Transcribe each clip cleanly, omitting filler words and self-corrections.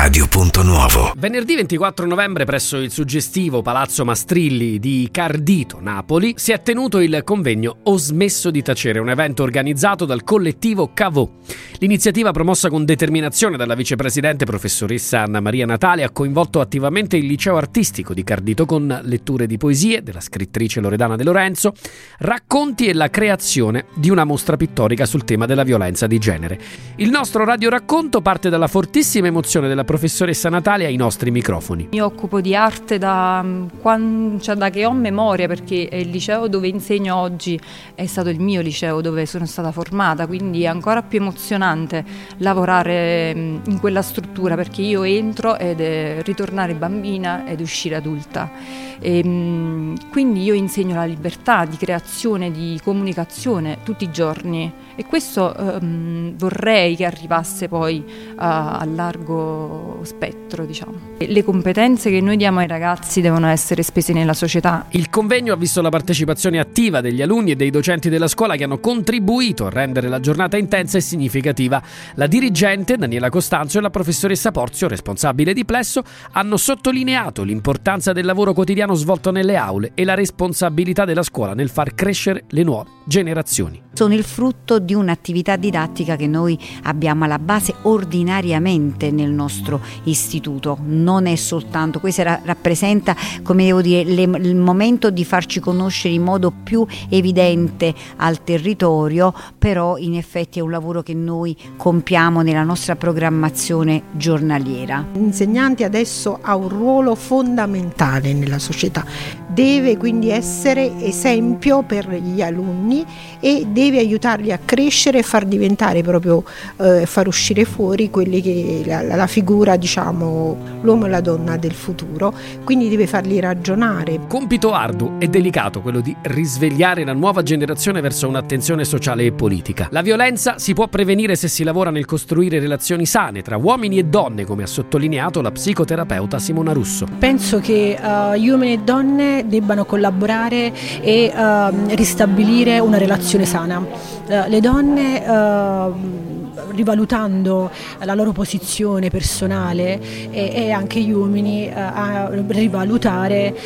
Radio.Nuovo. Venerdì 24 novembre presso il suggestivo Palazzo Mastrilli di Cardito, Napoli, si è tenuto il convegno Ho smesso di tacere, un evento organizzato dal collettivo Cavò. L'iniziativa, promossa con determinazione dalla vicepresidente professoressa Anna Maria Natale, ha coinvolto attivamente il liceo artistico di Cardito con letture di poesie della scrittrice Loredana De Lorenzo, racconti e la creazione di una mostra pittorica sul tema della violenza di genere. Il nostro radioracconto parte dalla fortissima emozione della professoressa Natale ai nostri microfoni. Mi occupo di arte da che ho memoria, perché il liceo dove insegno oggi è stato il mio liceo dove sono stata formata, quindi è ancora più emozionante lavorare in quella struttura, perché io entro ed è ritornare bambina ed uscire adulta. Quindi io insegno la libertà di creazione, di comunicazione tutti i giorni, e questo vorrei che arrivasse poi a largo spettro, diciamo. Le competenze che noi diamo ai ragazzi devono essere spese nella società. Il convegno ha visto la partecipazione attiva degli alunni e dei docenti della scuola che hanno contribuito a rendere la giornata intensa e significativa. La dirigente Daniela Costanzo e la professoressa Porzio, responsabile di Plesso, hanno sottolineato l'importanza del lavoro quotidiano svolto nelle aule e la responsabilità della scuola nel far crescere le nuove generazioni. Sono il frutto di un'attività didattica che noi abbiamo alla base ordinariamente nel nostro istituto. Non è soltanto, questo rappresenta, come devo dire, il momento di farci conoscere in modo più evidente al territorio, però in effetti è un lavoro che noi compiamo nella nostra programmazione giornaliera. L'insegnante adesso ha un ruolo fondamentale nella società, deve quindi essere esempio per gli alunni e deve aiutarli a crescere e far diventare proprio, far uscire fuori quelli che la figura, diciamo, l'uomo e la donna del futuro, quindi deve farli ragionare. Compito arduo e delicato quello di risvegliare la nuova generazione verso un'attenzione sociale e politica. La violenza si può prevenire se si lavora nel costruire relazioni sane tra uomini e donne, come ha sottolineato la psicoterapeuta Simona Russo. Penso che gli uomini e donne debbano collaborare e ristabilire una relazione sana. Le donne, rivalutando la loro posizione personale, e anche gli uomini a rivalutare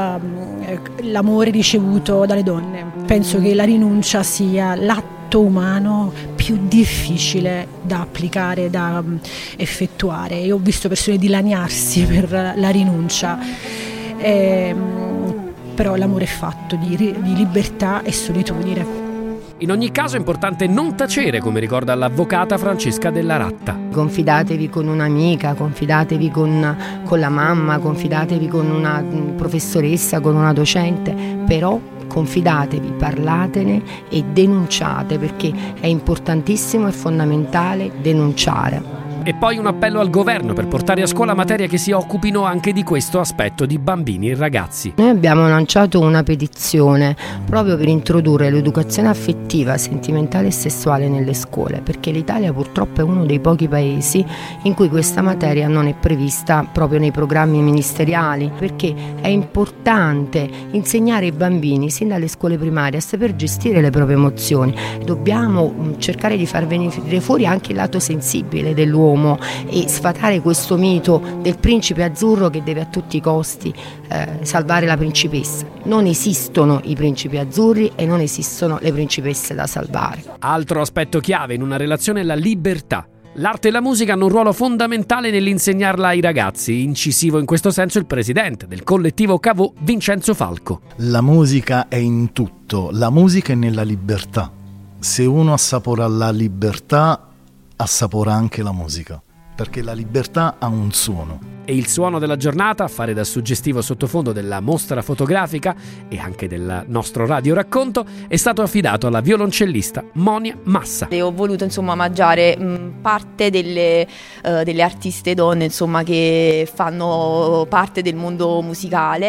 l'amore ricevuto dalle donne. Penso che la rinuncia sia l'atto umano più difficile da applicare, da effettuare. Io ho visto persone dilaniarsi per la rinuncia, però l'amore è fatto di libertà e solitudine. In ogni caso è importante non tacere, come ricorda l'avvocata Francesca Della Ratta. Confidatevi con un'amica, confidatevi con la mamma, confidatevi con una professoressa, con una docente, però confidatevi, parlatene e denunciate, perché è importantissimo e fondamentale denunciare. E poi un appello al governo per portare a scuola materie che si occupino anche di questo aspetto di bambini e ragazzi. Noi abbiamo lanciato una petizione proprio per introdurre l'educazione affettiva, sentimentale e sessuale nelle scuole, perché l'Italia purtroppo è uno dei pochi paesi in cui questa materia non è prevista proprio nei programmi ministeriali, perché è importante insegnare ai bambini sin dalle scuole primarie a saper gestire le proprie emozioni. Dobbiamo cercare di far venire fuori anche il lato sensibile dell'uomo e sfatare questo mito del principe azzurro che deve a tutti i costi salvare la principessa. Non esistono i principi azzurri e non esistono le principesse da salvare. Altro aspetto chiave in una relazione è la libertà. L'arte e la musica hanno un ruolo fondamentale nell'insegnarla ai ragazzi, incisivo in questo senso il presidente del collettivo Cavò, Vincenzo Falco. La musica è in tutto, la musica è nella libertà. Se uno assapora la libertà, assapora anche la musica, perché la libertà ha un suono. E il suono della giornata, a fare da suggestivo sottofondo della mostra fotografica e anche del nostro radioracconto, è stato affidato alla violoncellista Monia Massa. E ho voluto omaggiare parte delle artiste donne che fanno parte del mondo musicale.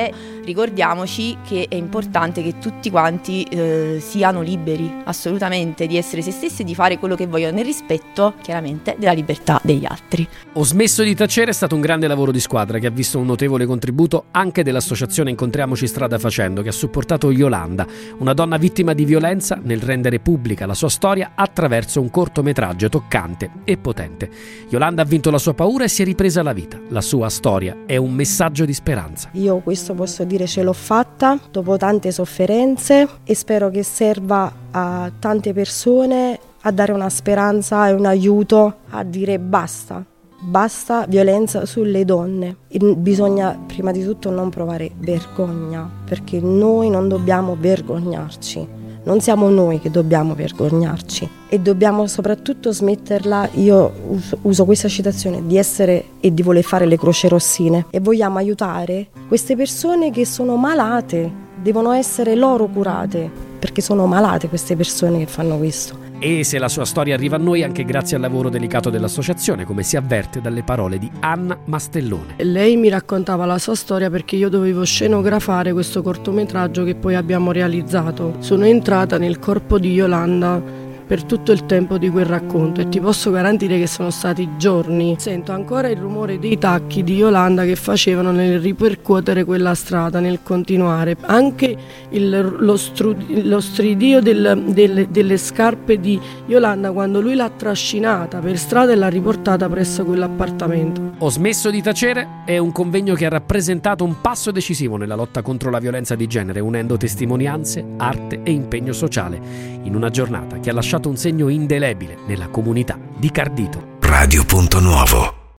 ricordiamoci che è importante che tutti quanti siano liberi, assolutamente, di essere se stessi e di fare quello che vogliono, nel rispetto chiaramente della libertà degli altri. Ho smesso di tacere è stato un grande lavoro di squadra che ha visto un notevole contributo anche dell'associazione Incontriamoci Strada Facendo, che ha supportato Yolanda, una donna vittima di violenza, nel rendere pubblica la sua storia attraverso un cortometraggio toccante e potente. Yolanda ha vinto la sua paura e si è ripresa la vita. La sua storia è un messaggio di speranza. Io questo posso dire, ce l'ho fatta dopo tante sofferenze e spero che serva a tante persone a dare una speranza e un aiuto, a dire basta violenza sulle donne. Bisogna prima di tutto non provare vergogna, perché noi non dobbiamo vergognarci, non siamo noi che dobbiamo vergognarci e dobbiamo soprattutto smetterla, io uso questa citazione, di essere e di voler fare le crocerossine, e vogliamo aiutare queste persone che sono malate, devono essere loro curate, perché sono malate queste persone che fanno questo. E se la sua storia arriva a noi anche grazie al lavoro delicato dell'associazione, come si avverte dalle parole di Anna Mastellone. Lei mi raccontava la sua storia perché io dovevo scenografare questo cortometraggio che poi abbiamo realizzato. Sono entrata nel corpo di Yolanda per tutto il tempo di quel racconto e ti posso garantire che sono stati giorni. Sento ancora il rumore dei tacchi di Yolanda che facevano nel ripercuotere quella strada, nel continuare. Anche lo stridio delle scarpe di Yolanda quando lui l'ha trascinata per strada e l'ha riportata presso quell'appartamento. Ho smesso di tacere è un convegno che ha rappresentato un passo decisivo nella lotta contro la violenza di genere, unendo testimonianze, arte e impegno sociale, in una giornata che ha lasciato un segno indelebile nella comunità di Cardito. Radio Punto Nuovo.